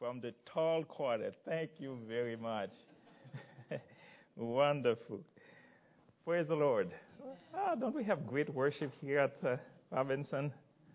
from the tall quarter. Thank you very much. Wonderful. Praise the Lord. Don't we have great worship here at Robinson?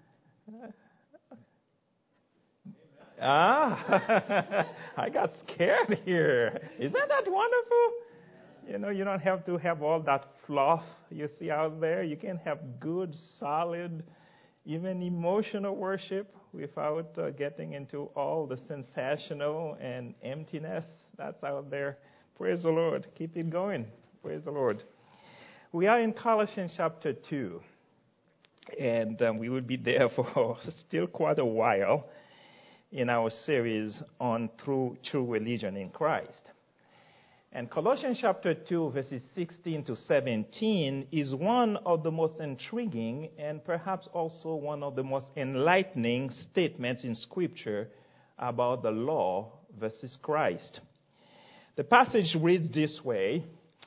I got scared here. Isn't that wonderful? You know, you don't have to have all that fluff you see out there. You can have good, solid, even emotional worship without getting into all the sensational and emptiness that's out there. Praise the Lord. Keep it going. Praise the Lord. We are in Colossians chapter 2, and we will be there for still quite a while in our series on true religion in Christ. And Colossians chapter 2, verses 16 to 17 is one of the most intriguing and perhaps also one of the most enlightening statements in Scripture about the law versus Christ. The passage reads this way: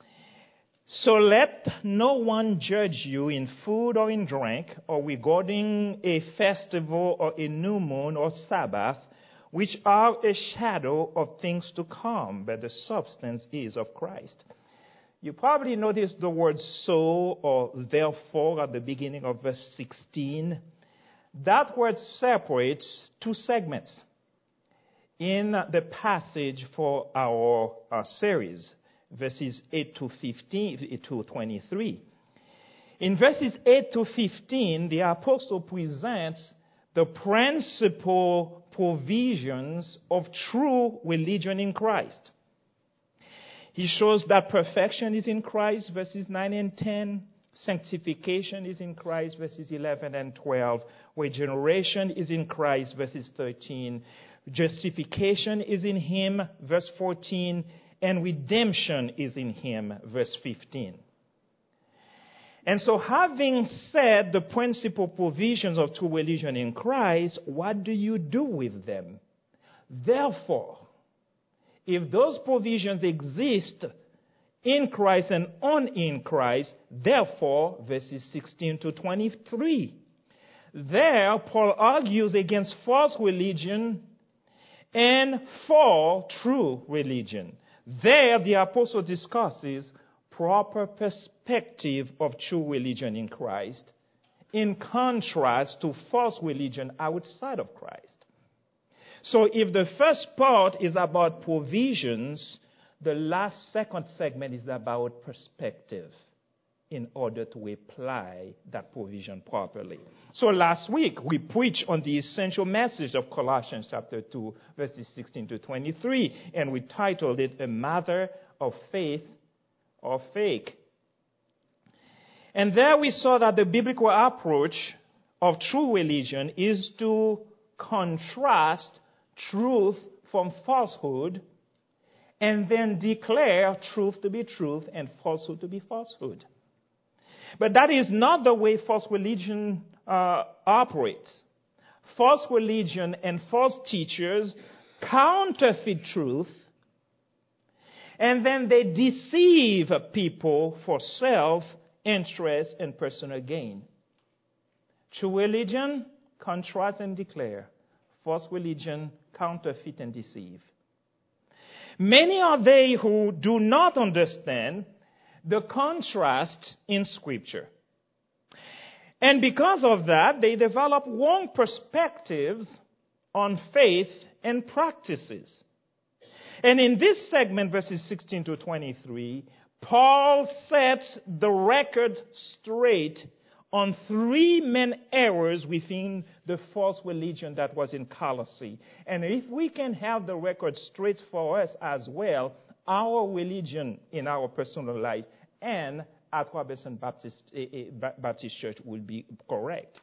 "So let no one judge you in food or in drink, or regarding a festival or a new moon or Sabbath, which are a shadow of things to come, but the substance is of Christ." You probably noticed the word "so" or "therefore" at the beginning of verse 16. That word separates two segments in the passage for our series, verses 8 to 15 to 23. In verses 8 to 15, the apostle presents the principal provisions of true religion in Christ. He shows that perfection is in Christ, verses 9 and 10. Sanctification is in Christ, verses 11 and 12. Regeneration is in Christ, verses 13. Justification is in Him, verse 14. And redemption is in Him, verse 15. And so, having said the principal provisions of true religion in Christ, what do you do with them? Therefore, if those provisions exist in Christ and on in Christ, therefore, verses 16 to 23, there Paul argues against false religion and for true religion. There, the apostle discusses proper perspective of true religion in Christ in contrast to false religion outside of Christ. So if the first part is about provisions, the second segment is about perspective in order to apply that provision properly. So last week, we preached on the essential message of Colossians chapter 2, verses 16 to 23, and we titled it, "A Matter of Faith or Fake." And there we saw that the biblical approach of true religion is to contrast truth from falsehood and then declare truth to be truth and falsehood to be falsehood. But that is not the way false religion operates. False religion and false teachers counterfeit truth, and then they deceive people for self-interest and personal gain. True religion, contrast and declare. False religion, counterfeit and deceive. Many are they who do not understand the contrast in Scripture. And because of that, they develop wrong perspectives on faith and practices. And in this segment, verses 16 to 23, Paul sets the record straight on three main errors within the false religion that was in Colossae. And if we can have the record straight for us as well, our religion in our personal life and at Robinson Baptist Church will be correct.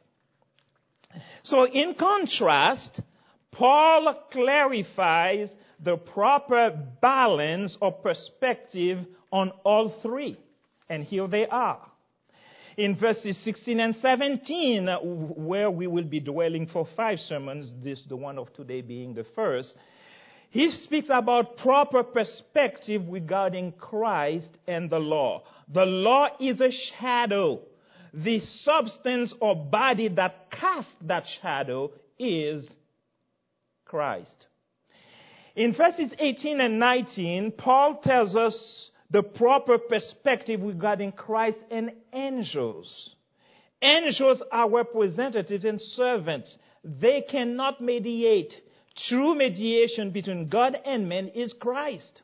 So in contrast, Paul clarifies the proper balance of perspective on all three. And here they are. In verses 16 and 17, where we will be dwelling for 5 sermons, the one of today being the first, he speaks about proper perspective regarding Christ and the law. The law is a shadow. The substance or body that casts that shadow is Christ. In verses 18 and 19, Paul tells us the proper perspective regarding Christ and angels. Angels are representatives and servants. They cannot mediate. True mediation between God and man is Christ.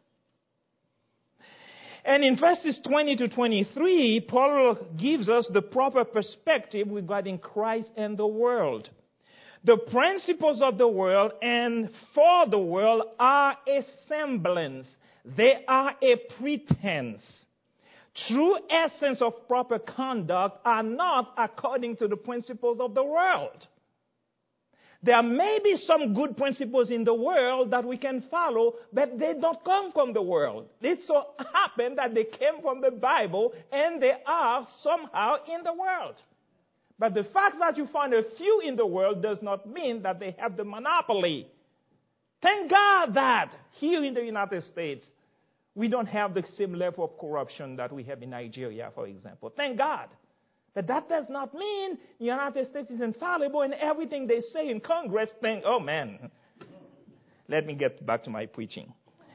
And in verses 20 to 23, Paul gives us the proper perspective regarding Christ and the world. The principles of the world and for the world are a semblance. They are a pretense. True essence of proper conduct are not according to the principles of the world. There may be some good principles in the world that we can follow, but they don't come from the world. It so happened that they came from the Bible and they are somehow in the world. But the fact that you find a few in the world does not mean that they have the monopoly. Thank God that here in the United States, we don't have the same level of corruption that we have in Nigeria, for example. Thank God. But that does not mean the United States is infallible and everything they say in Congress oh man, let me get back to my preaching.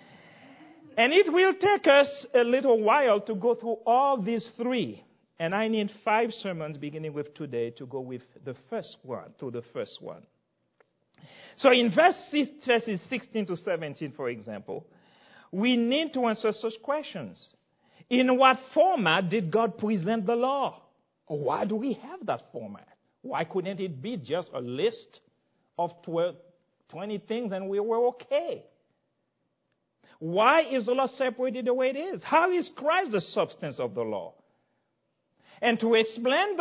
And it will take us a little while to go through all these three. And I need 5 sermons beginning with today to go with the first one, to the first one. So in verses 16 to 17, for example, we need to answer such questions. In what format did God present the law? Why do we have that format? Why couldn't it be just a list of 20 things and we were okay? Why is the law separated the way it is? How is Christ the substance of the law? And to explain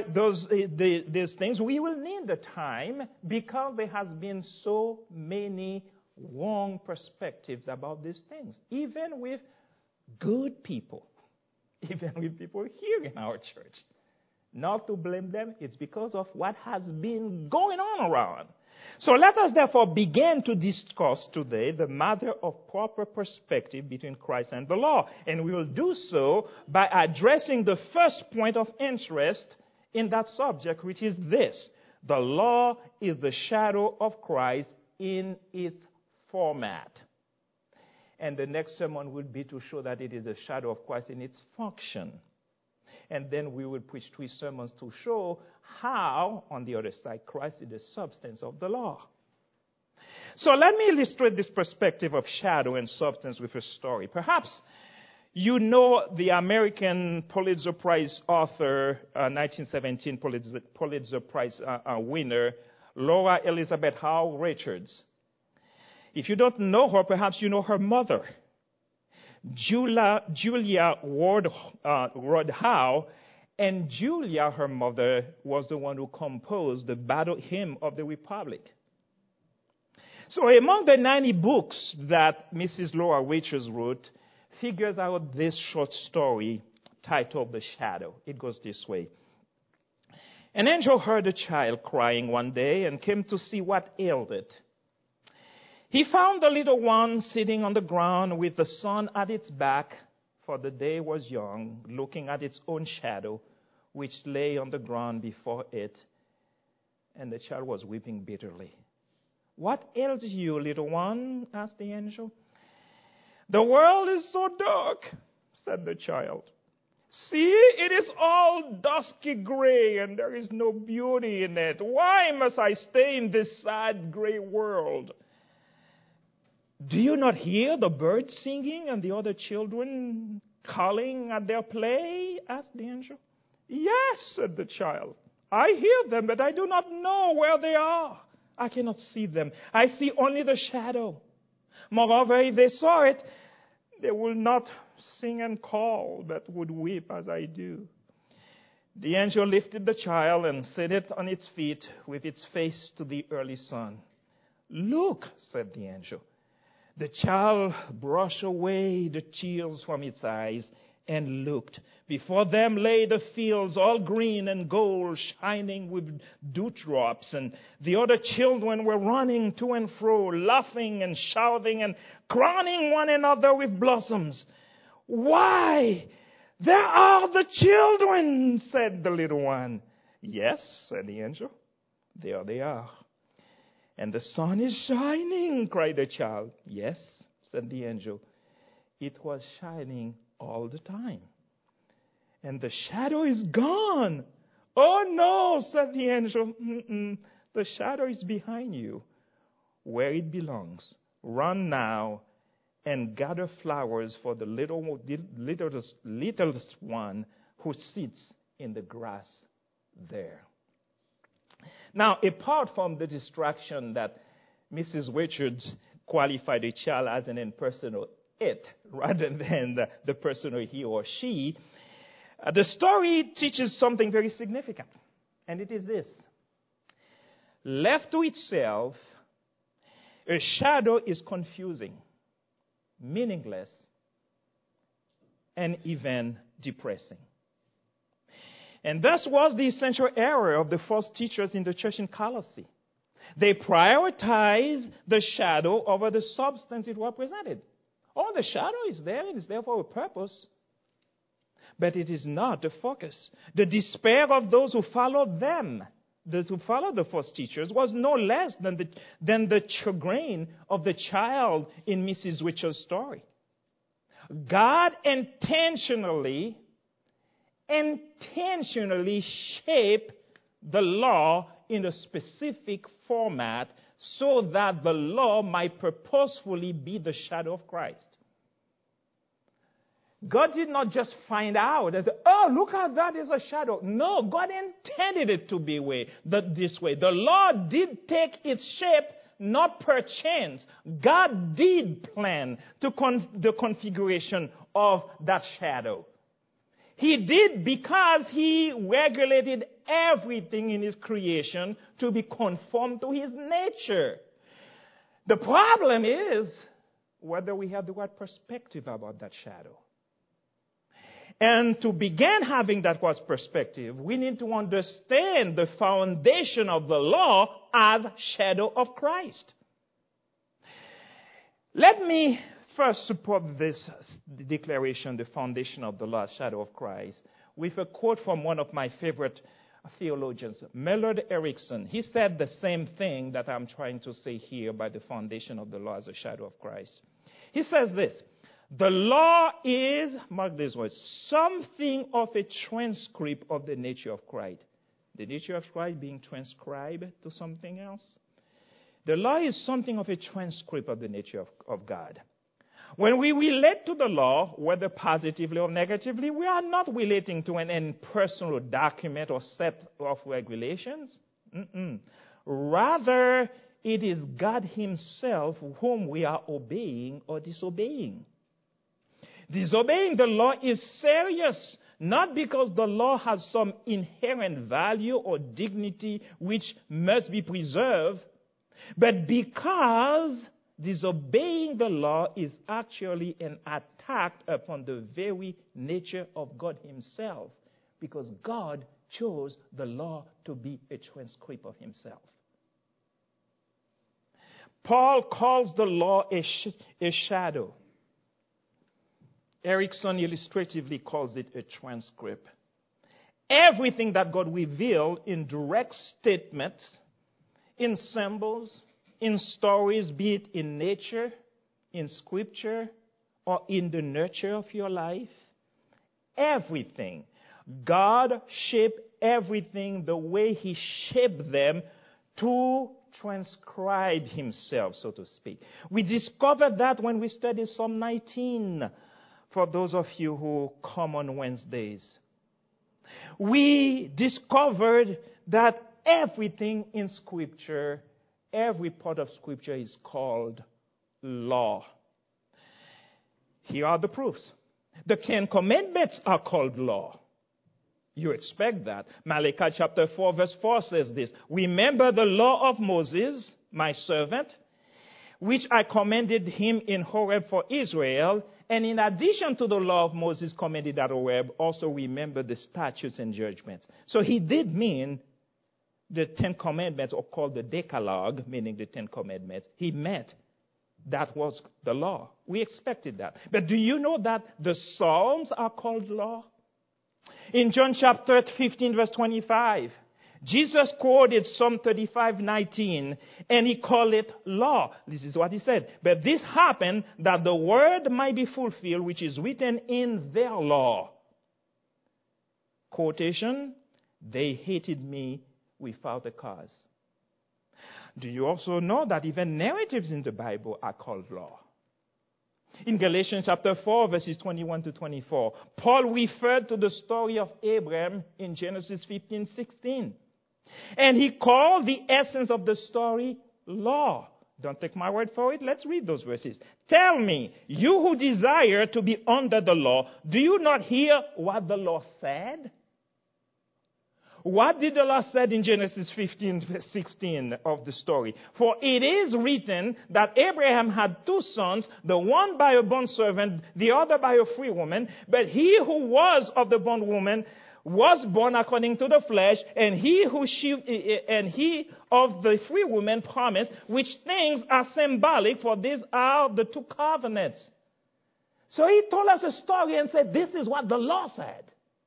these things, we will need the time because there has been so many wrong perspectives about these things, even with good people, even with people here in our church. Not to blame them, it's because of what has been going on around. So let us therefore begin to discuss today the matter of proper perspective between Christ and the law. And we will do so by addressing the first point of interest in that subject, which is this. The law is the shadow of Christ in its format. And the next sermon will be to show that it is a shadow of Christ in its function. And then we will preach 3 sermons to show how, on the other side, Christ is the substance of the law. So let me illustrate this perspective of shadow and substance with a story. Perhaps you know the American Pulitzer Prize author, 1917 Pulitzer Prize winner, Laura Elizabeth Howe Richards. If you don't know her, perhaps you know her mother. Julia Ward Howe, and Julia, her mother, was the one who composed the Battle Hymn of the Republic. So among the 90 books that Mrs. Laura Richards wrote, figures out this short story titled The Shadow. It goes this way. An angel heard a child crying one day and came to see what ailed it. He found the little one sitting on the ground with the sun at its back, for the day was young, looking at its own shadow, which lay on the ground before it. And the child was weeping bitterly. What ails you, little one? Asked the angel. The world is so dark, said the child. See, it is all dusky gray, and there is no beauty in it. Why must I stay in this sad gray world? Do you not hear the birds singing and the other children calling at their play? Asked the angel. Yes, said the child. I hear them, but I do not know where they are. I cannot see them. I see only the shadow. Moreover, if they saw it, they will not sing and call, but would weep as I do. The angel lifted the child and set it on its feet with its face to the early sun. Look, said the angel. The child brushed away the tears from its eyes and looked. Before them lay the fields all green and gold, shining with dewdrops. And the other children were running to and fro, laughing and shouting and crowning one another with blossoms. Why, there are the children, said the little one. Yes, said the angel. There they are. And the sun is shining, cried the child. Yes, said the angel. It was shining all the time. And the shadow is gone. Oh no, said the angel. The shadow is behind you, where it belongs. Run now and gather flowers for the littlest one who sits in the grass there. Now, apart from the distraction that Mrs. Richards qualified a child as an impersonal it rather than the personal he or she, the story teaches something very significant, and it is this. Left to itself, a shadow is confusing, meaningless, and even depressing. And thus was the essential error of the false teachers in the church in Colossae. They prioritized the shadow over the substance it represented. Oh, the shadow is there. It is there for a purpose. But it is not the focus. The despair of those who followed them, those who followed the false teachers, was no less than the chagrin of the child in Mrs. Richards' story. God intentionally shape the law in a specific format so that the law might purposefully be the shadow of Christ. God did not just find out and say, oh, look how that is a shadow. No, God intended it to be this way. The law did take its shape not per chance. God did plan the configuration of that shadow. He did because he regulated everything in his creation to be conformed to his nature. The problem is whether we have the right perspective about that shadow. And to begin having that right perspective, we need to understand the foundation of the law as shadow of Christ. Let me first support this declaration, the foundation of the law, shadow of Christ, with a quote from one of my favorite theologians, Millard Erickson. He said the same thing that I'm trying to say here by the foundation of the law as a shadow of Christ. He says this: the law is, mark these words, something of a transcript of the nature of Christ. The nature of Christ being transcribed to something else. The law is something of a transcript of the nature of God. When we relate to the law, whether positively or negatively, we are not relating to an impersonal document or set of regulations. Rather, it is God himself whom we are obeying or disobeying. Disobeying the law is serious, not because the law has some inherent value or dignity which must be preserved, but because disobeying the law is actually an attack upon the very nature of God himself, because God chose the law to be a transcript of himself. Paul calls the law a shadow. Erickson illustratively calls it a transcript. Everything that God revealed in direct statements, in symbols, in stories, be it in nature, in scripture, or in the nurture of your life, everything. God shaped everything the way he shaped them to transcribe himself, so to speak. We discovered that when we studied Psalm 19, for those of you who come on Wednesdays. We discovered that everything in Scripture, every part of Scripture is called law. Here are the proofs. The 10 Commandments are called law. You expect that. Malachi chapter 4 verse 4 says this: remember the law of Moses, my servant, which I commanded him in Horeb for Israel. And in addition to the law of Moses commanded at Horeb, also remember the statutes and judgments. So he did mean the 10 Commandments, or called the Decalogue, meaning the 10 Commandments. He meant that was the law. We expected that. But do you know that the Psalms are called law? In John chapter 15, verse 25, Jesus quoted Psalm 35:19, and he called it law. This is what he said. But this happened that the word might be fulfilled, which is written in their law. Quotation, they hated me without a cause. Do you also know that even narratives in the Bible are called law? In Galatians chapter 4, verses 21 to 24, Paul referred to the story of Abraham in Genesis 15:16. And he called the essence of the story law. Don't take my word for it. Let's read those verses. Tell me, you who desire to be under the law, do you not hear what the law said? What did the law say in Genesis 15:16 of the story? For it is written that Abraham had two sons, the one by a bondservant, the other by a free woman. But he who was of the bondwoman was born according to the flesh, and he of the free woman promised, which things are symbolic, for these are the two covenants. So he told us a story and said, this is what the law said.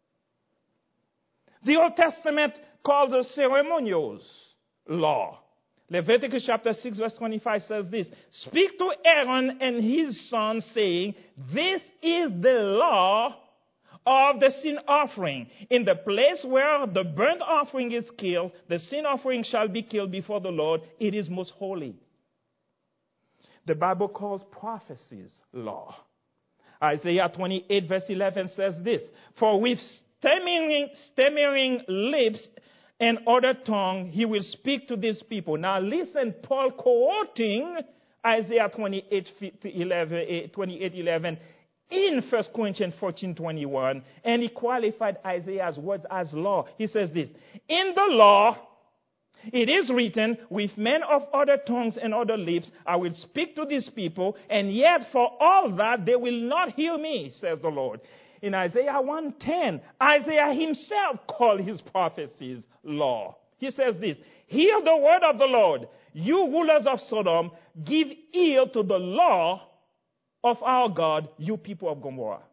The Old Testament calls the ceremonials law. Leviticus chapter 6 verse 25 says this, speak to Aaron and his sons, saying, this is the law of the sin offering. In the place where the burnt offering is killed, the sin offering shall be killed before the Lord. It is most holy. The Bible calls prophecies law. Isaiah 28 verse 11 says this, for with stammering lips and other tongue, he will speak to these people. Now listen, Paul quoting Isaiah 28:11 in 1 Corinthians 14:21, and he qualified Isaiah's words as law. He says this, in the law, it is written, with men of other tongues and other lips, I will speak to these people, and yet for all that they will not hear me, says the Lord. In Isaiah 1:10, Isaiah himself called his prophecies law. He says this, hear the word of the Lord, you rulers of Sodom, give ear to the law of our God, you people of Gomorrah.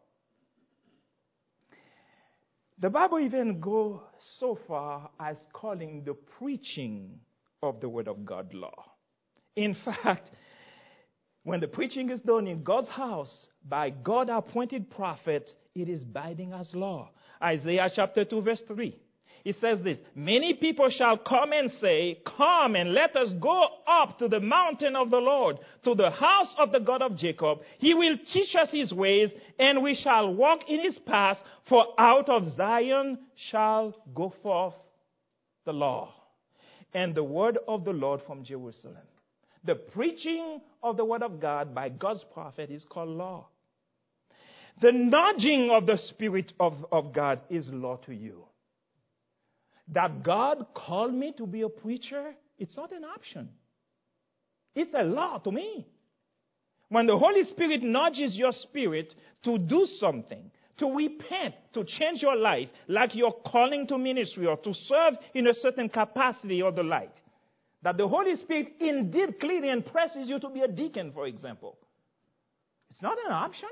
The Bible even goes so far as calling the preaching of the word of God law. In fact, when the preaching is done in God's house by God-appointed prophets, it is binding as law. Isaiah chapter 2 verse 3. It says this, many people shall come and say, come and let us go up to the mountain of the Lord, to the house of the God of Jacob. He will teach us his ways, and we shall walk in his paths, for out of Zion shall go forth the law and the word of the Lord from Jerusalem. The preaching of the word of God by God's prophet is called law. The nudging of the Spirit of God is law to you. That God called me to be a preacher, it's not an option. It's a law to me. When the Holy Spirit nudges your spirit to do something, to repent, to change your life, like you're calling to ministry or to serve in a certain capacity or the like, that the Holy Spirit indeed clearly impresses you to be a deacon, for example, it's not an option.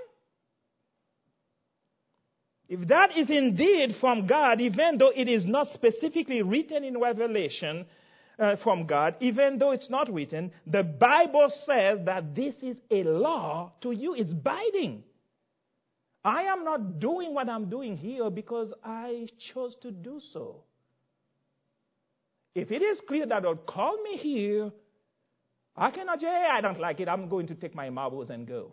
If that is indeed from God, even though it is not specifically written in Revelation from God, even though it's not written, the Bible says that this is a law to you. It's binding. I am not doing what I'm doing here because I chose to do so. If it is clear that God called me here, I cannot say, hey, I don't like it, I'm going to take my marbles and go.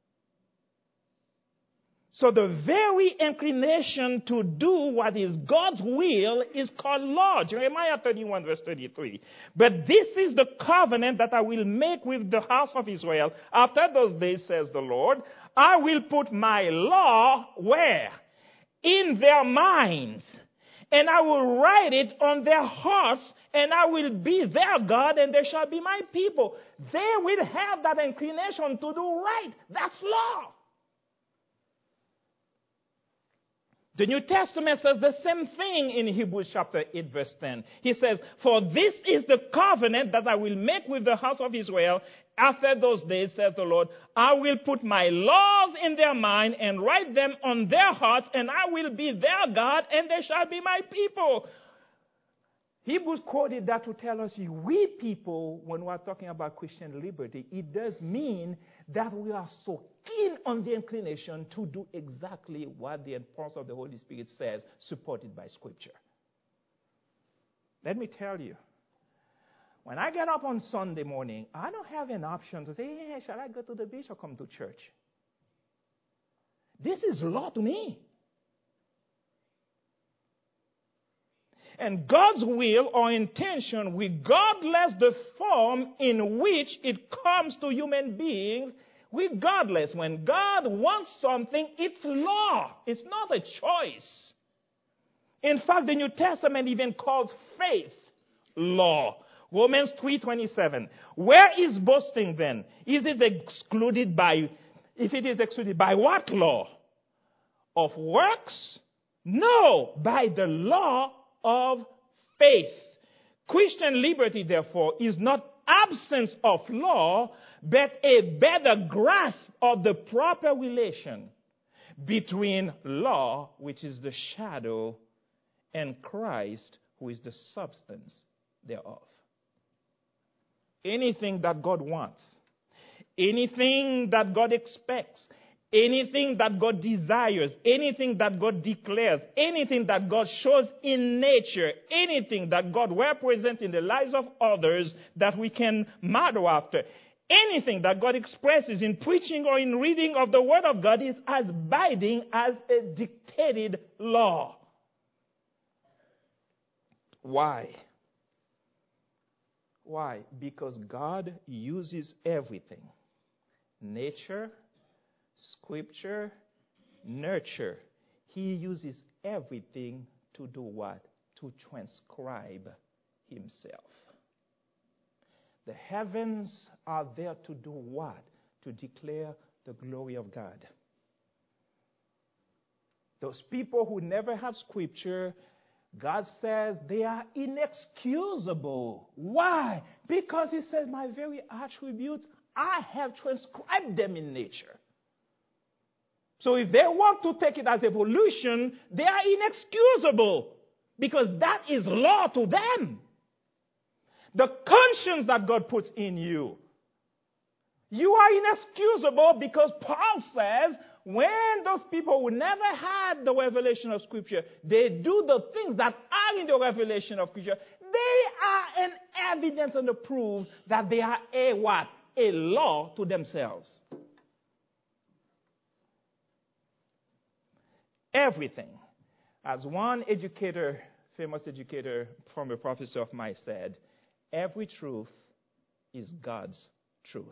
So the very inclination to do what is God's will is called law. Jeremiah 31 verse 33. But this is the covenant that I will make with the house of Israel. After those days, says the Lord, I will put my law where? In their minds. And I will write it on their hearts, and I will be their God, and they shall be my people. They will have that inclination to do right. That's law. The New Testament says the same thing in Hebrews chapter 8 verse 10. He says, for this is the covenant that I will make with the house of Israel. After those days, says the Lord, I will put my laws in their mind and write them on their hearts, and I will be their God, and they shall be my people. Hebrews quoted that to tell us, we people, when we're talking about Christian liberty, it does mean that we are so keen on the inclination to do exactly what the impulse of the Holy Spirit says, supported by Scripture. Let me tell you, when I get up on Sunday morning, I don't have an option to say, hey, shall I go to the beach or come to church? This is law to me. And God's will or intention, regardless the form in which it comes to human beings, regardless, when God wants something, it's law. It's not a choice. In fact, the New Testament even calls faith law. Romans 3:27. Where is boasting then? Is it excluded by, if it is excluded by what law? Of works? No, by the law of faith. Christian liberty, therefore, is not absence of law, but a better grasp of the proper relation between law, which is the shadow, and Christ, who is the substance thereof. Anything that God wants, anything that God expects, anything that God desires, anything that God declares, anything that God shows in nature, anything that God represents in the lives of others that we can model after, anything that God expresses in preaching or in reading of the Word of God is as binding as a dictated law. Why? Why? Because God uses everything. Nature, Scripture, nurture. He uses everything to do what? To transcribe himself. The heavens are there to do what? To declare the glory of God. Those people who never have Scripture, God says they are inexcusable. Why? Because he says, my very attributes, I have transcribed them in nature. So if they want to take it as evolution, they are inexcusable because that is law to them. The conscience that God puts in you, you are inexcusable because Paul says when those people who never had the revelation of Scripture, they do the things that are in the revelation of Scripture, they are an evidence and a proof that they are a what? A law to themselves. Everything. As one educator, famous educator from a professor of mine said, every truth is God's truth.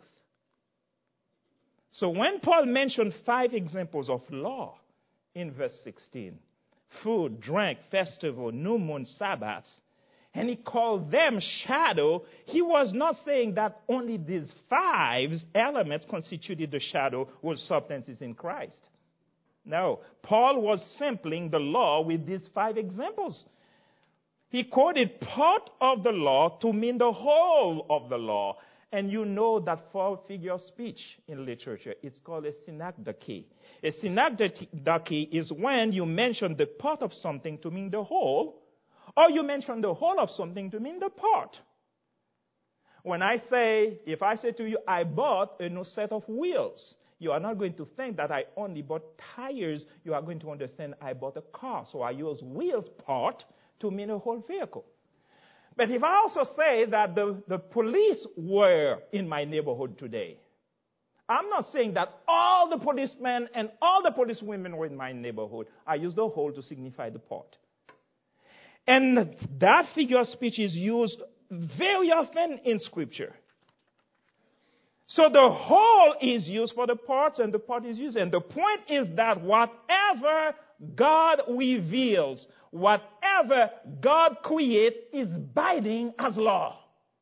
So when Paul mentioned 5 examples of law in verse 16, food, drink, festival, new moon, Sabbaths, and he called them shadow, he was not saying that only these 5 elements constituted the shadow or substances in Christ. No, Paul was sampling the law with these 5 examples. He quoted part of the law to mean the whole of the law. And you know that for figure of speech in literature, it's called a synecdoche. A synecdoche is when you mention the part of something to mean the whole, or you mention the whole of something to mean the part. When if I say to you, I bought a new set of wheels, you are not going to think that I only bought tires. You are going to understand I bought a car. So I use wheels part to mean a whole vehicle. But if I also say that the police were in my neighborhood today, I'm not saying that all the policemen and all the policewomen were in my neighborhood. I use the whole to signify the part. And that figure of speech is used very often in Scripture. So the whole is used for the parts and the part is used. And the point is that whatever God reveals, whatever God creates is binding as law.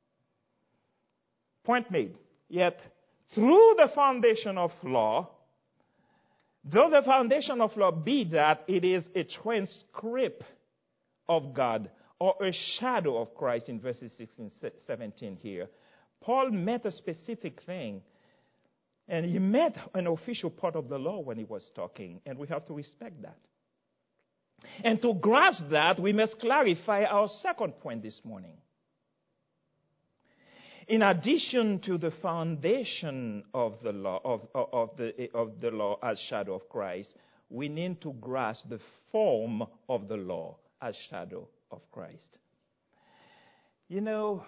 Point made. Yet, through the foundation of law, though the foundation of law be that it is a transcript of God or a shadow of Christ in verses 16, 17 here, Paul meant a specific thing. And he meant an official part of the law when he was talking. And we have to respect that. And to grasp that, we must clarify our second point this morning. In addition to the foundation of the law, of the law as shadow of Christ, we need to grasp the form of the law as shadow of Christ. You know,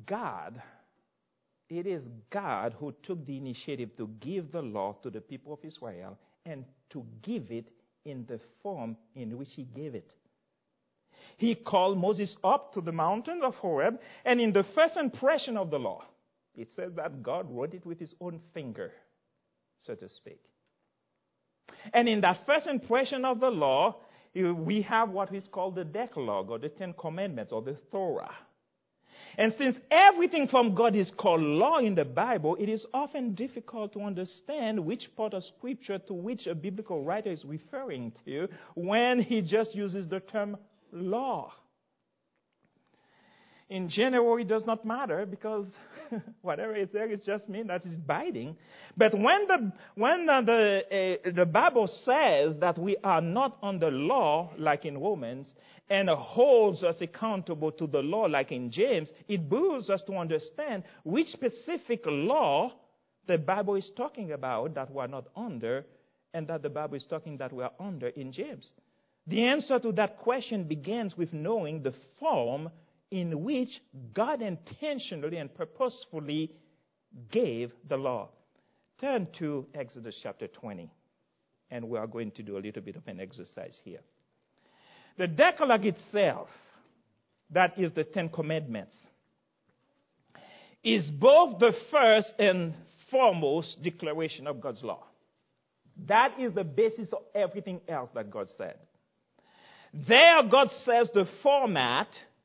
it is God who took the initiative to give the law to the people of Israel and to give it in the form in which he gave it. He called Moses up to the mountain of Horeb, and in the first impression of the law, it says that God wrote it with his own finger, so to speak. And in that first impression of the law, we have what is called the Decalogue, or the Ten Commandments, or the Torah. And since everything from God is called law in the Bible, it is often difficult to understand which part of Scripture to which a biblical writer is referring to when he just uses the term law. In general, it does not matter because whatever is there, it just means that it's binding. But when the Bible says that we are not under law, like in Romans, and holds us accountable to the law, like in James, it behooves us to understand which specific law the Bible is talking about that we are not under, and that the Bible is talking that we are under in James. The answer to that question begins with knowing the form in which God intentionally and purposefully gave the law. Turn to Exodus chapter 20, and we are going to do a little bit of an exercise here. The Decalogue itself, that is the Ten Commandments, is both the first and foremost declaration of God's law. That is the basis of everything else that God said. There, God says the format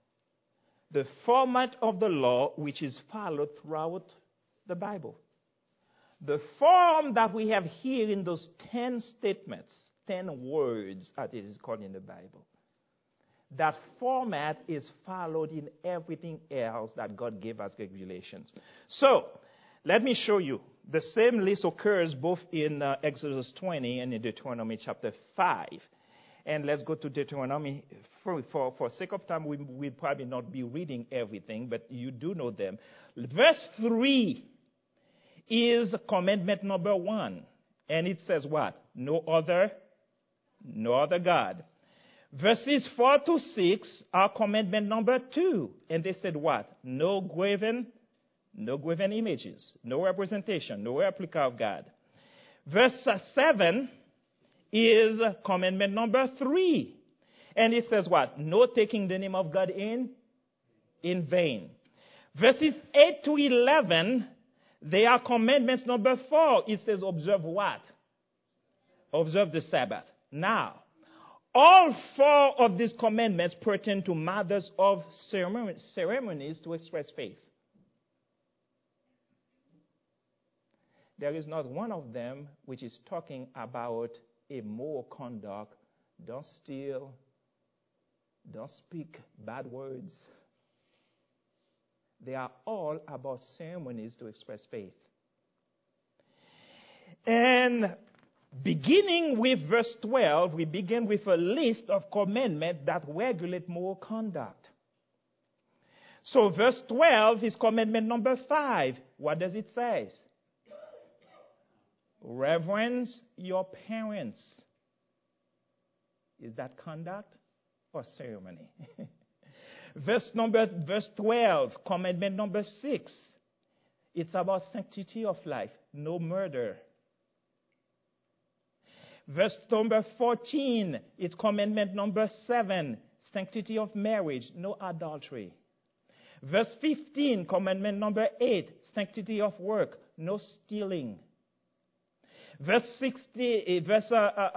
of the law which is followed throughout the Bible. The form that we have here in those 10 statements, 10 words as it is called in the Bible, that format is followed in everything else that God gave as regulations. So, let me show you. The same list occurs both in Exodus 20 and in Deuteronomy chapter 5. And let's go to Deuteronomy. For sake of time, we'll probably not be reading everything, but you do know them. Verse 3 is commandment number 1. And it says what? No other God. Verses 4 to 6 are commandment number 2. And they said what? No graven images, no representation, no replica of God. Verse 7 is commandment number 3. And it says what? No taking the name of God in vain. Verses 8 to 11, they are commandments number 4. It says observe what? Observe the Sabbath. Now, all 4 of these commandments pertain to matters of ceremonies to express faith. There is not one of them which is talking about a moral conduct. Don't steal. Don't speak bad words. They are all about ceremonies to express faith. And beginning with verse 12, we begin with a list of commandments that regulate moral conduct. So verse 12 is commandment number 5. What does it say? Reverence your parents. Is that conduct or ceremony? Verse 12, commandment number 6. It's about sanctity of life. No murder. Verse number 14, it's commandment number 7. Sanctity of marriage. No adultery. Verse 15, commandment number 8. Sanctity of work. No stealing. Verse 16, verse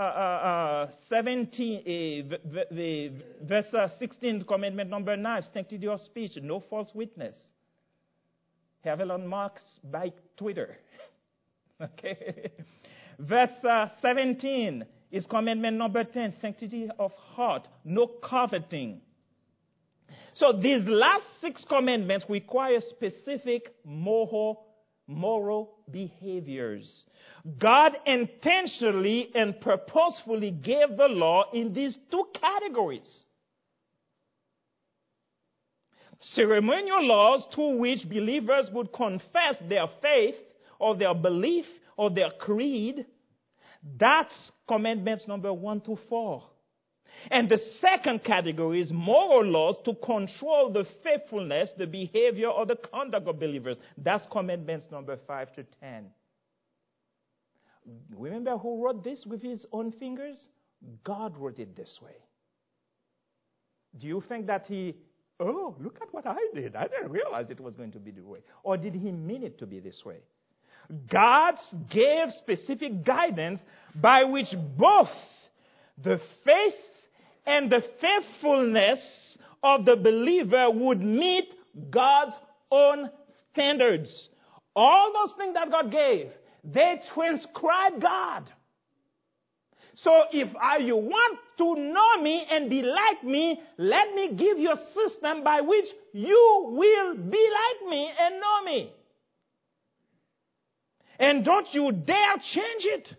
16, commandment number 9, sanctity of speech, no false witness. Have Elon Musk by Twitter. Okay. Verse 17 is commandment number 10, sanctity of heart, no coveting. So these last 6 commandments require specific moral moral behaviors. God intentionally and purposefully gave the law in these two categories. Ceremonial laws through which believers would confess their faith or their belief or their creed. That's commandments number 1 to 4. And the second category is moral laws to control the faithfulness, the behavior, or the conduct of believers. That's commandments number 5 to 10. Remember who wrote this with his own fingers? God wrote it this way. Do you think that look at what I did. I didn't realize it was going to be this way. Or did he mean it to be this way? God gave specific guidance by which both the faith and the faithfulness of the believer would meet God's own standards. All those things that God gave, they transcribe God. So if you want to know me and be like me, let me give you a system by which you will be like me and know me. And don't you dare change it.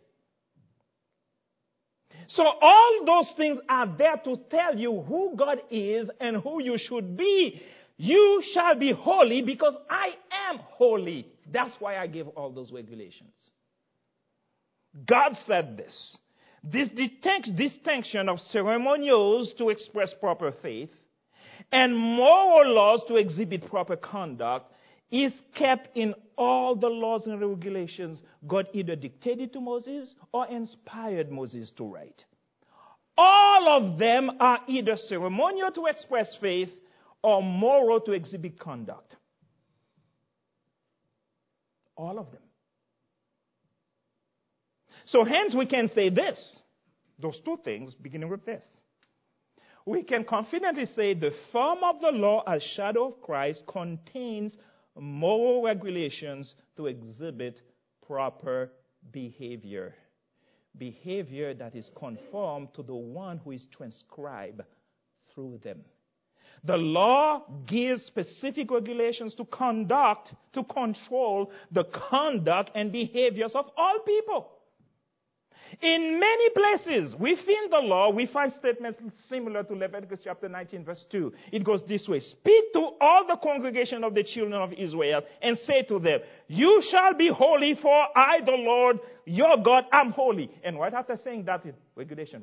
So all those things are there to tell you who God is and who you should be. You shall be holy because I am holy. That's why I gave all those regulations. God said this. This distinction of ceremonials to express proper faith and moral laws to exhibit proper conduct is kept in all the laws and regulations God either dictated to Moses or inspired Moses to write. All of them are either ceremonial to express faith or moral to exhibit conduct. All of them. So hence we can say this, those two things, beginning with this. We can confidently say the form of the law as shadow of Christ contains moral regulations to exhibit proper behavior. Behavior that is conformed to the one who is transcribed through them. The law gives specific regulations to control the conduct and behaviors of all people. In many places within the law, we find statements similar to Leviticus chapter 19, verse 2. It goes this way. Speak to all the congregation of the children of Israel and say to them, you shall be holy, for I, the Lord, your God, am holy. And right after saying that, regulations.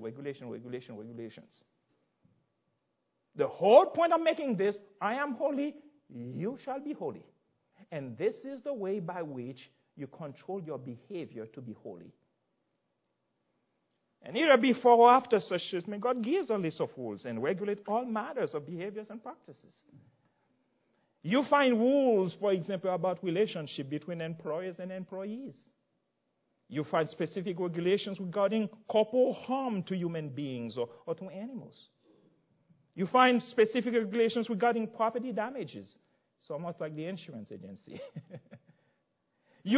The whole point of making this, I am holy, you shall be holy. And this is the way by which you control your behavior to be holy. And either before or after such treatment, God gives a list of rules and regulates all matters of behaviors and practices. You find rules, for example, about relationship between employers and employees. You find specific regulations regarding corporal harm to human beings or to animals. You find specific regulations regarding property damages. It's almost like the insurance agency. You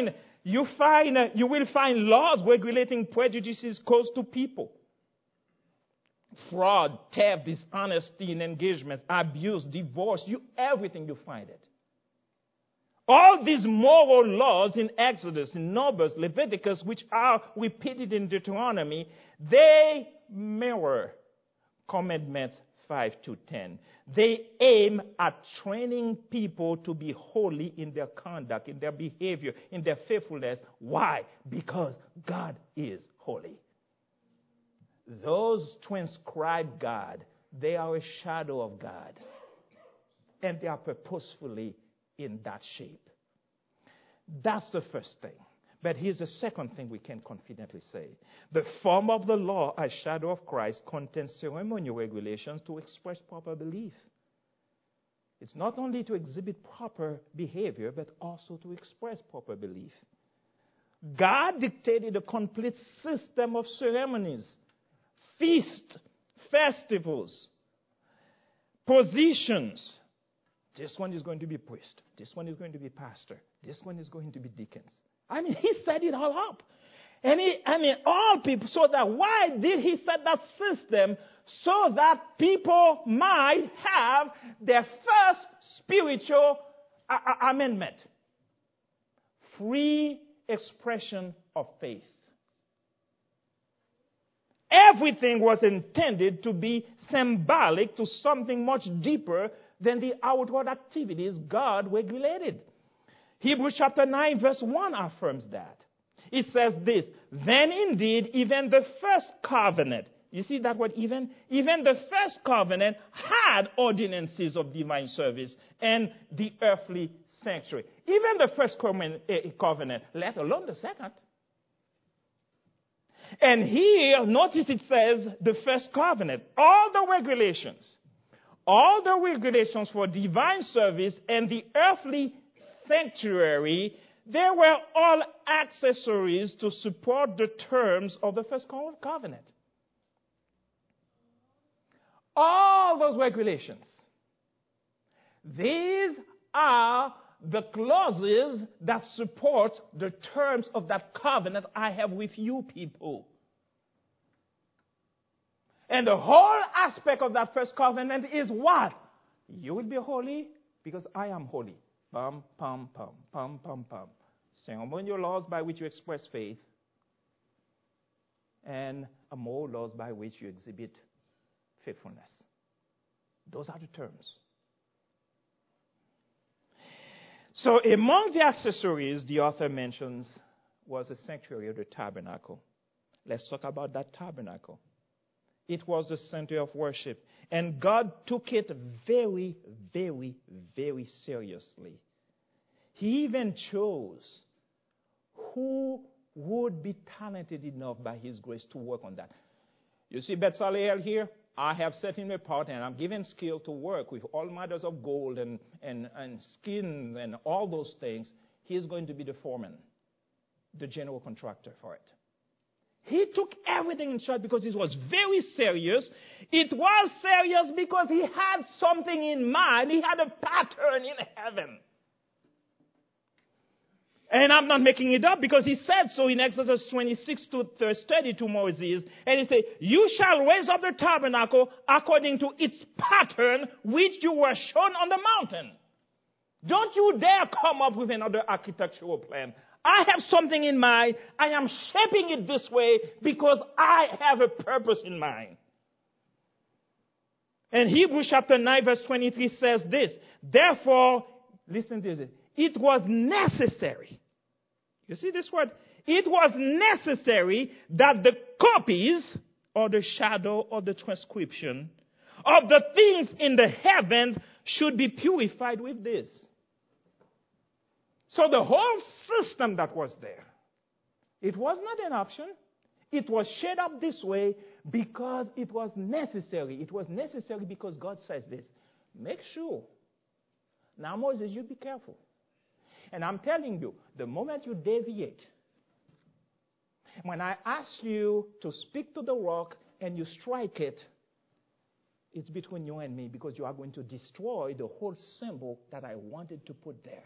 will find laws regulating prejudices caused to people. Fraud, theft, dishonesty in engagements, abuse, divorce, everything you find it. All these moral laws in Exodus, in Numbers, Leviticus, which are repeated in Deuteronomy, they mirror commandments 5 to 10. They aim at training people to be holy in their conduct, in their behavior, in their faithfulness. Why? Because God is holy. Those transcribe God, they are a shadow of God. And they are purposefully in that shape. That's the first thing. But here's the second thing we can confidently say. The form of the law as shadow of Christ contains ceremonial regulations to express proper belief. It's not only to exhibit proper behavior, but also to express proper belief. God dictated a complete system of ceremonies, feasts, festivals, positions. This one is going to be priest. This one is going to be pastor. This one is going to be deacons. He set it all up. All people, so that why did he set that system? So that people might have their first spiritual amendment. free expression of faith. Everything was intended to be symbolic to something much deeper than the outward activities God regulated. Hebrews chapter 9 verse 1 affirms that. It says this, then indeed even the first covenant, you see that word even? Even the first covenant had ordinances of divine service and the earthly sanctuary. Even the first covenant, let alone the second. And here, notice it says the first covenant. All the regulations for divine service and the earthly sanctuary, they were all accessories to support the terms of the first covenant. All those regulations. These are the clauses that support the terms of that covenant I have with you people. And the whole aspect of that first covenant is what? You will be holy because I am holy. Pum, pum, pum, pum, pum, pum. Ceremonial laws by which you express faith, and moral laws by which you exhibit faithfulness. Those are the terms. So among the accessories the author mentions was a sanctuary of the tabernacle. Let's talk about that tabernacle. It was the center of worship. And God took it very, very, very seriously. He even chose who would be talented enough by His grace to work on that. You see Bezalel here? I have set him apart and I'm given skill to work with all matters of gold and skins and all those things. He is going to be the foreman, the general contractor for it. He took everything in charge because it was very serious. It was serious because he had something in mind. He had a pattern in heaven. And I'm not making it up because he said so in Exodus 26 to verse 30 to Moses. And he said, you shall raise up the tabernacle according to its pattern which you were shown on the mountain. Don't you dare come up with another architectural plan. I have something in mind. I am shaping it this way because I have a purpose in mind. And Hebrews chapter 9 verse 23 says this. Therefore, listen to this. It was necessary. You see this word? It was necessary that the copies or the shadow or the transcription of the things in the heavens should be purified with this. So the whole system that was there, it was not an option. It was shaped up this way because it was necessary. It was necessary because God says this. Make sure. Now, Moses, you be careful. And I'm telling you, the moment you deviate, when I ask you to speak to the rock and you strike it, it's between you and me because you are going to destroy the whole symbol that I wanted to put there.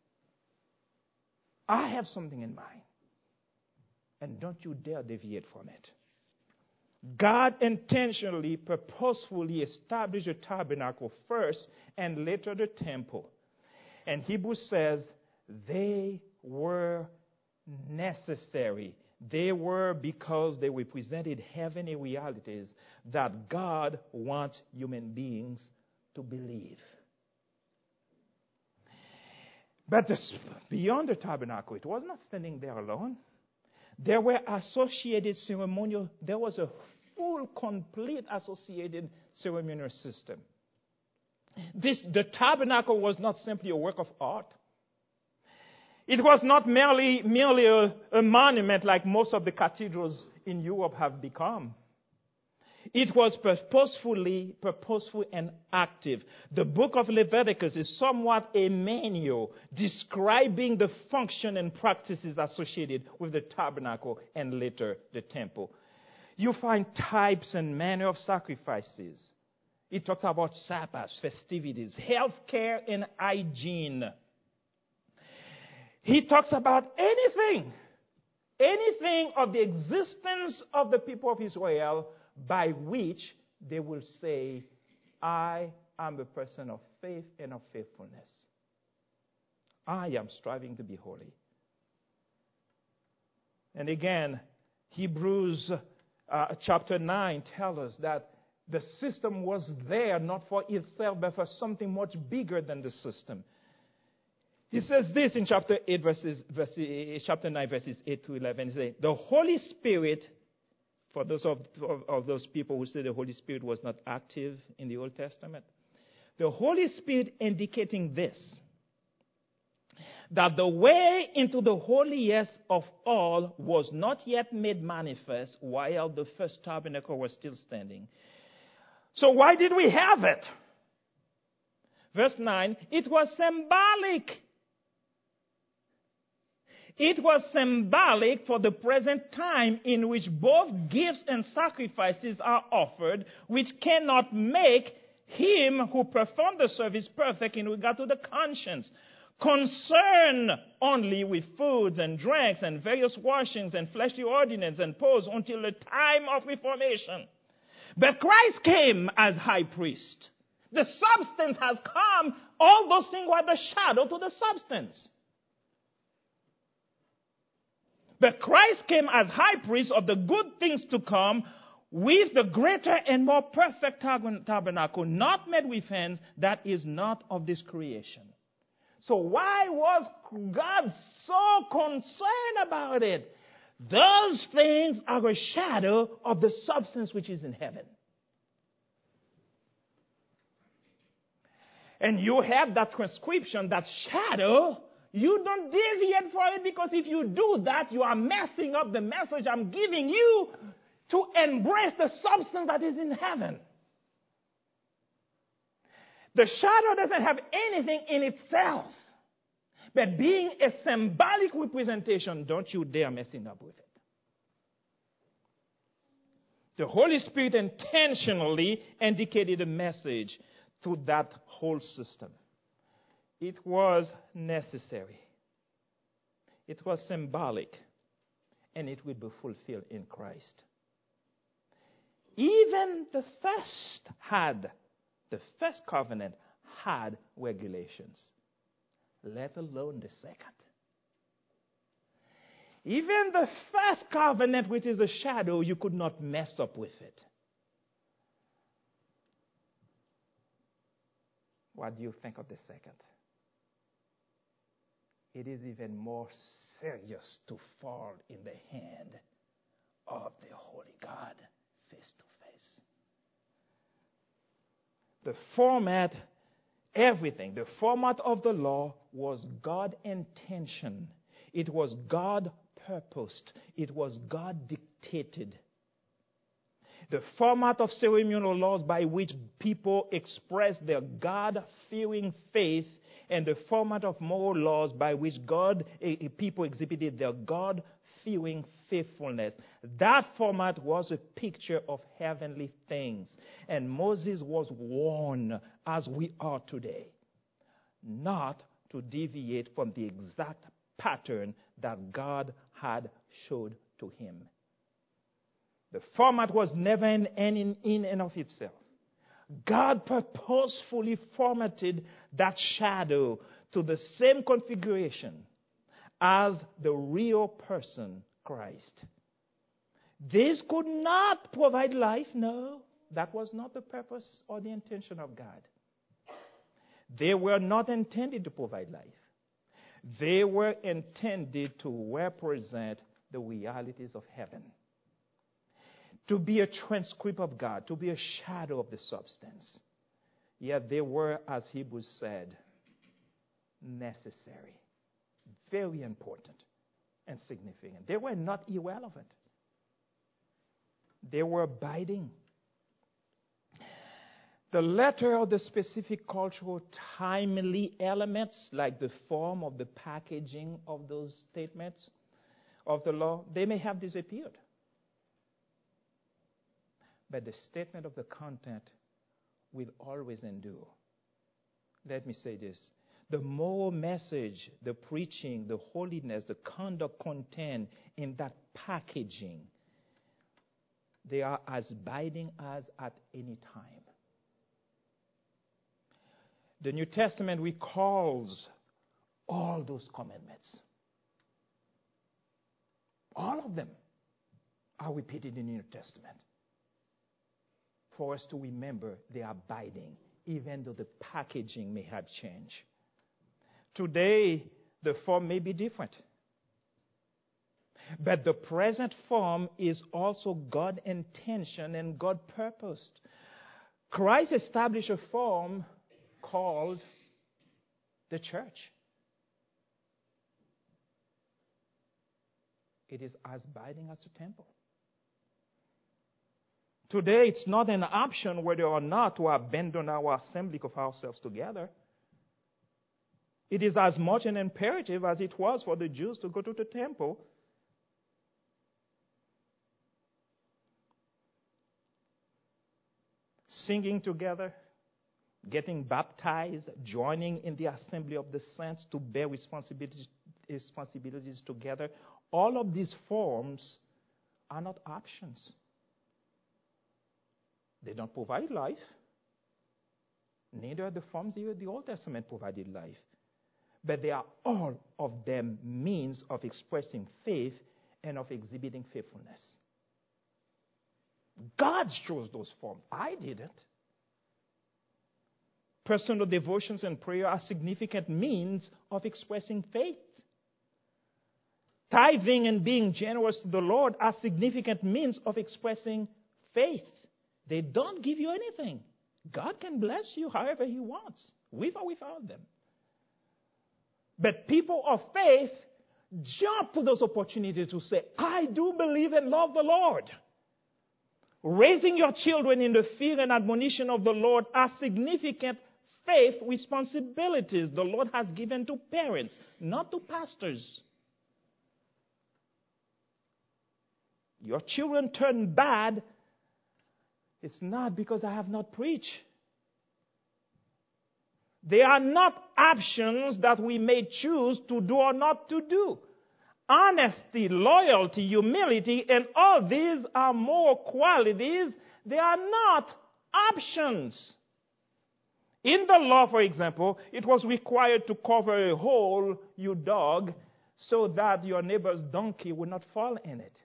I have something in mind. And don't you dare deviate from it. God intentionally, purposefully established the tabernacle first and later the temple. And Hebrews says they were necessary. They were because they represented heavenly realities that God wants human beings to believe. But beyond the tabernacle, it was not standing there alone. There were associated ceremonial, there was a full, complete associated ceremonial system. The tabernacle was not simply a work of art. It was not merely a monument like most of the cathedrals in Europe have become. It was purposeful and active. The book of Leviticus is somewhat a manual describing the function and practices associated with the tabernacle and later the temple. You find types and manner of sacrifices. It talks about Sabbaths, festivities, health care, and hygiene. He talks about anything of the existence of the people of Israel by which they will say, I am a person of faith and of faithfulness. I am striving to be holy. And again, Hebrews chapter 9 tells us that the system was there not for itself, but for something much bigger than the system. He says this in chapter 9, verses 8 to 11. He says, the Holy Spirit, for those of those people who say the Holy Spirit was not active in the Old Testament, the Holy Spirit indicating this, that the way into the holiest of all was not yet made manifest while the first tabernacle was still standing. So why did we have it? Verse 9, it was symbolic. It was symbolic for the present time in which both gifts and sacrifices are offered, which cannot make him who performed the service perfect in regard to the conscience. Concerned only with foods and drinks and various washings and fleshly ordinances and pose until the time of reformation. But Christ came as high priest. The substance has come. All those things were the shadow to the substance. But Christ came as high priest of the good things to come with the greater and more perfect tabernacle, not made with hands, that is not of this creation. So why was God so concerned about it? Those things are a shadow of the substance which is in heaven. And you have that transcription, that shadow. You don't deviate from it, because if you do that, you are messing up the message I'm giving you to embrace the substance that is in heaven. The shadow doesn't have anything in itself. But being a symbolic representation, don't you dare messing up with it. The Holy Spirit intentionally indicated a message to that whole system. It was necessary. It was symbolic. And it will be fulfilled in Christ. Even the first covenant had regulations, let alone the second. Even the first covenant, which is a shadow, you could not mess up with it. What do you think of the second? It is even more serious to fall in the hand of the Holy God face to face. The format, everything, the format of the law was God intention. It was God purposed. It was God dictated. The format of ceremonial laws by which people express their God-fearing faith, and the format of moral laws by which people exhibited their God-fearing faithfulness. That format was a picture of heavenly things. And Moses was warned, as we are today, not to deviate from the exact pattern that God had showed to him. The format was never an end in and of itself. God purposefully formatted that shadow to the same configuration as the real person, Christ. This could not provide life. No, that was not the purpose or the intention of God. They were not intended to provide life. They were intended to represent the realities of heaven. To be a transcript of God, to be a shadow of the substance. Yet they were, as Hebrews said, necessary, very important and significant. They were not irrelevant. They were abiding. The letter of the specific cultural timely elements, like the form of the packaging of those statements of the law, they may have disappeared. But the statement of the content will always endure. Let me say this. The moral message, the preaching, the holiness, the conduct contained in that packaging, they are as binding as at any time. The New Testament recalls all those commandments. All All of them are repeated in the New Testament for us to remember they are abiding, even though the packaging may have changed. Today, the form may be different. But the present form is also God's intention and God's purpose. Christ established a form called the church. It is as abiding as a temple. Today, it's not an option whether or not to abandon our assembly of ourselves together. It is as much an imperative as it was for the Jews to go to the temple. Singing together, getting baptized, joining in the assembly of the saints to bear responsibilities together. All of these forms are not options. They don't provide life. Neither the forms of the Old Testament provided life. But they are all of them means of expressing faith and of exhibiting faithfulness. God chose those forms. I didn't. Personal devotions and prayer are significant means of expressing faith. Tithing and being generous to the Lord are significant means of expressing faith. They don't give you anything. God can bless you however He wants, with or without them. But people of faith jump to those opportunities to say, I do believe and love the Lord. Raising your children in the fear and admonition of the Lord are significant faith responsibilities the Lord has given to parents, not to pastors. Your children turn bad, it's not because I have not preached. They are not options that we may choose to do or not to do. Honesty, loyalty, humility, and all these are moral qualities. They are not options. In the law, for example, it was required to cover a hole, you dog, so that your neighbor's donkey would not fall in it.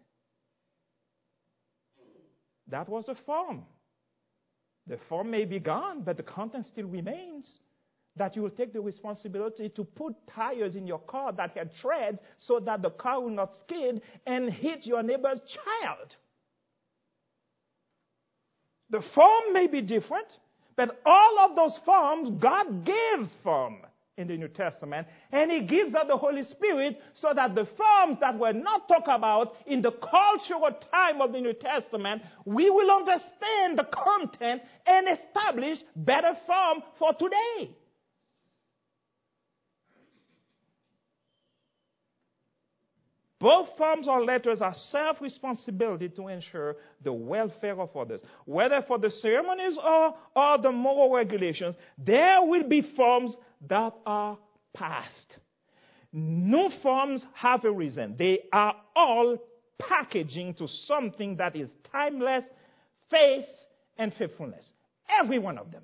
That was a form. The form may be gone, but the content still remains. That you will take the responsibility to put tires in your car that had treads so that the car will not skid and hit your neighbor's child. The form may be different, but all of those forms, God gives form in the New Testament, and He gives us the Holy Spirit so that the forms that were not talked about in the cultural time of the New Testament, we will understand the content and establish better form for today. Both forms or letters are self-responsibility to ensure the welfare of others. Whether for the ceremonies or the moral regulations, there will be forms that are past. No forms have a reason. They are all packaging to something that is timeless, faith, and faithfulness. Every one of them.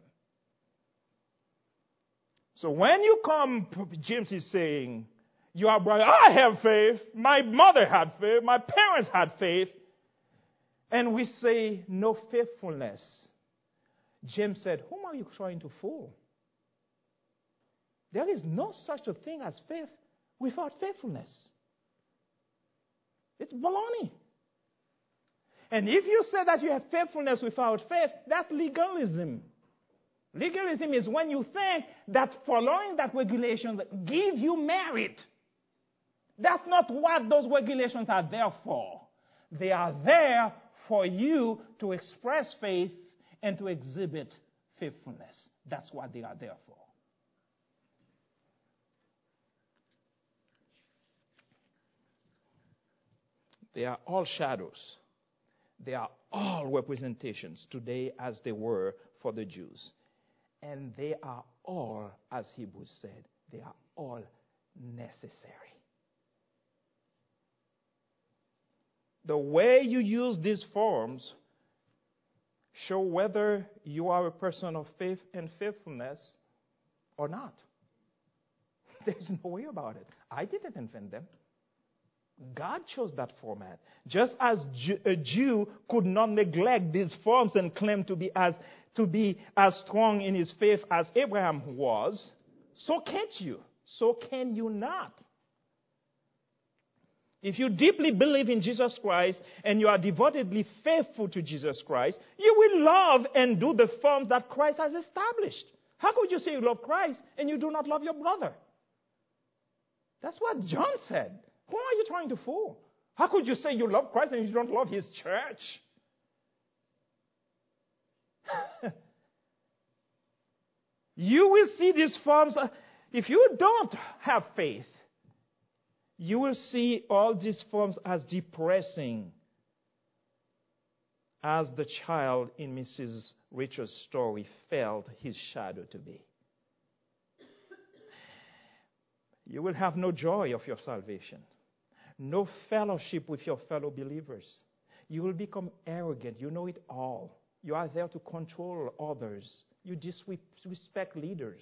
So when you come, James is saying, you are brother, I have faith. My mother had faith. My parents had faith. And we say, no faithfulness. James said, whom are you trying to fool? There is no such a thing as faith without faithfulness. It's baloney. And if you say that you have faithfulness without faith, that's legalism. Legalism is when you think that following that regulation gives you merit. That's not what those regulations are there for. They are there for you to express faith and to exhibit faithfulness. That's what they are there for. They are all shadows. They are all representations today as they were for the Jews. And they are all, as Hebrews said, they are all necessary. The way you use these forms show whether you are a person of faith and faithfulness or not. There's no way about it. I didn't invent them. God chose that format. Just as a Jew could not neglect these forms and claim to be as strong in his faith as Abraham was, so can't you. So can you not. If you deeply believe in Jesus Christ and you are devotedly faithful to Jesus Christ, you will love and do the forms that Christ has established. How could you say you love Christ and you do not love your brother? That's what John said. Who are you trying to fool? How could you say you love Christ and you don't love his church? You will see these forms. If you don't have faith, you will see all these forms as depressing as the child in Mrs. Richards' story felt his shadow to be. You will have no joy of your salvation, no fellowship with your fellow believers. You will become arrogant. You know it all. You are there to control others. You disrespect leaders.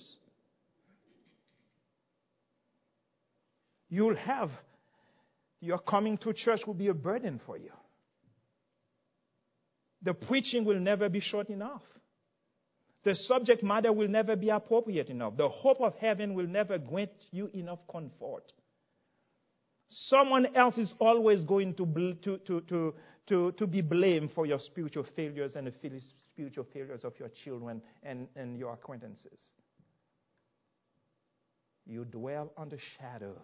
Your coming to church will be a burden for you. The preaching will never be short enough. The subject matter will never be appropriate enough. The hope of heaven will never grant you enough comfort. Someone else is always going to be blamed for your spiritual failures and the spiritual failures of your children and your acquaintances. You dwell on the shadow.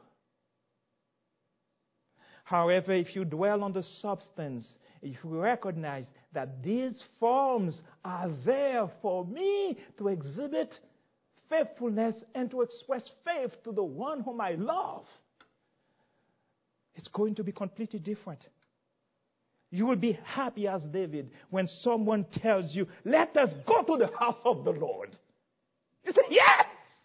However, if you dwell on the substance, if you recognize that these forms are there for me to exhibit faithfulness and to express faith to the one whom I love, it's going to be completely different. You will be happy as David when someone tells you, let us go to the house of the Lord. You say, yes!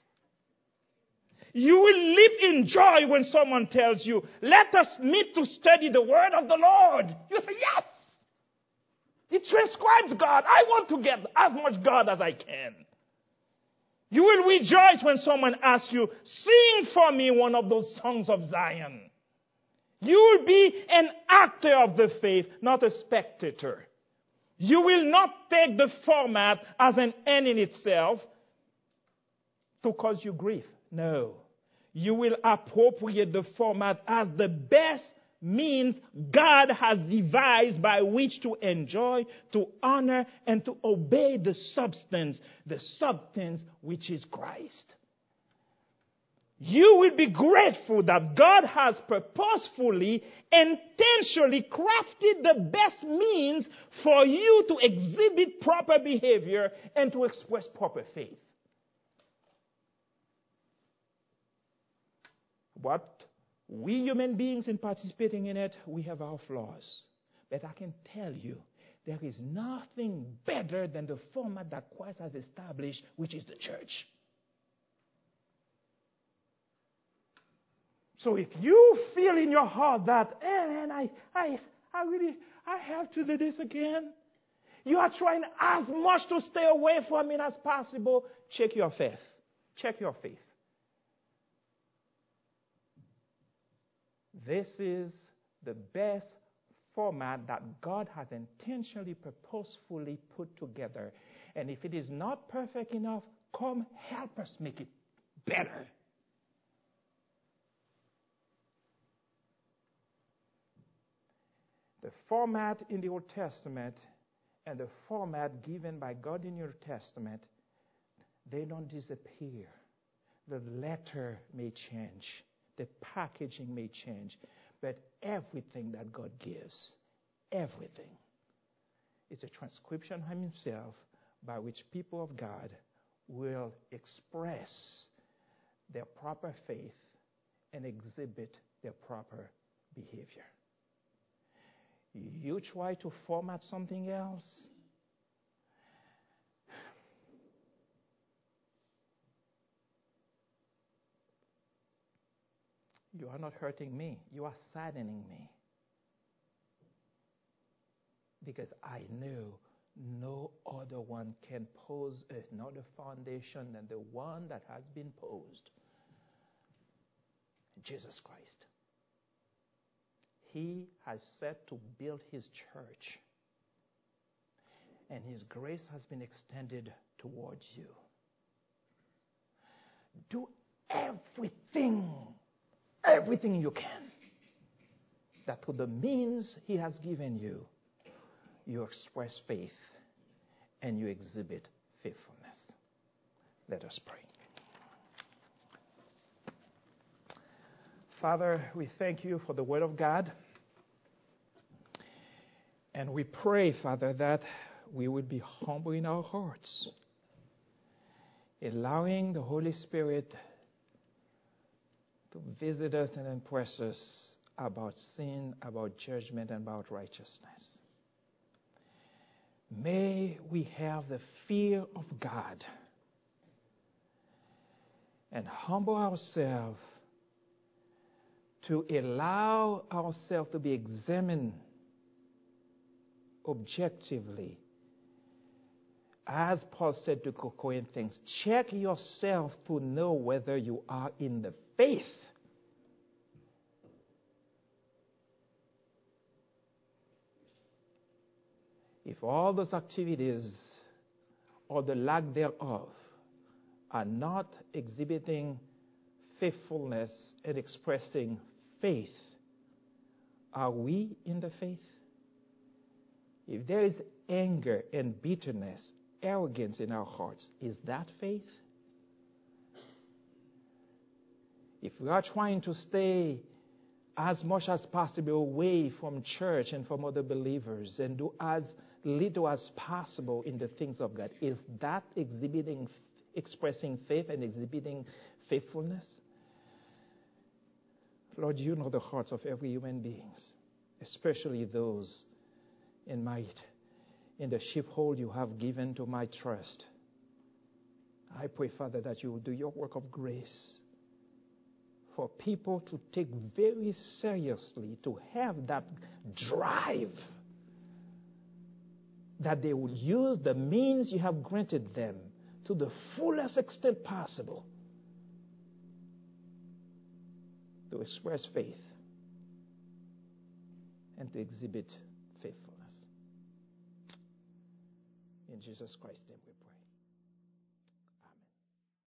You will live in joy when someone tells you, let us meet to study the word of the Lord. You say, yes! It transcribes God. I want to get as much God as I can. You will rejoice when someone asks you, sing for me one of those songs of Zion. You will be an actor of the faith, not a spectator. You will not take the format as an end in itself to cause you grief. No. You will appropriate the format as the best means God has devised by which to enjoy, to honor, and to obey the substance which is Christ. You will be grateful that God has purposefully, intentionally crafted the best means for you to exhibit proper behavior and to express proper faith. What we human beings in participating in it, we have our flaws. But I can tell you, there is nothing better than the format that Christ has established, which is the church. So if you feel in your heart that, I have to do this again, you are trying as much to stay away from it as possible, check your faith. Check your faith. This is the best format that God has intentionally, purposefully put together. And if it is not perfect enough, come help us make it better. The format in the Old Testament and the format given by God in the New Testament, they don't disappear. The letter may change. The packaging may change. But everything that God gives, everything, is a transcription of himself by which people of God will express their proper faith and exhibit their proper behavior. You try to format something else, you are not hurting me. You are saddening me. Because I know no other one can pose another foundation than the one that has been posed. Jesus Christ. He has set to build His church. And His grace has been extended towards you. Do everything you can, that through the means He has given you, you express faith and you exhibit faithfulness. Let us pray. Father, we thank you for the Word of God. And we pray, Father, that we would be humble in our hearts, allowing the Holy Spirit to visit us and impress us about sin, about judgment, and about righteousness. May we have the fear of God and humble ourselves to allow ourselves to be examined objectively. As Paul said to Corinthians, check yourself to know whether you are in the faith. If all those activities or the lack thereof are not exhibiting faithfulness and expressing faith, are we in the faith? If there is anger and bitterness, arrogance in our hearts, is that faith? If we are trying to stay as much as possible away from church and from other believers and do as little as possible in the things of God, is that expressing faith and exhibiting faithfulness? Lord, you know the hearts of every human being, especially those in the sheepfold you have given to my trust. I pray, Father, that you will do your work of grace for people to take very seriously, to have that drive, that they will use the means you have granted them to the fullest extent possible to express faith and to exhibit faithfulness. In Jesus Christ's name we pray.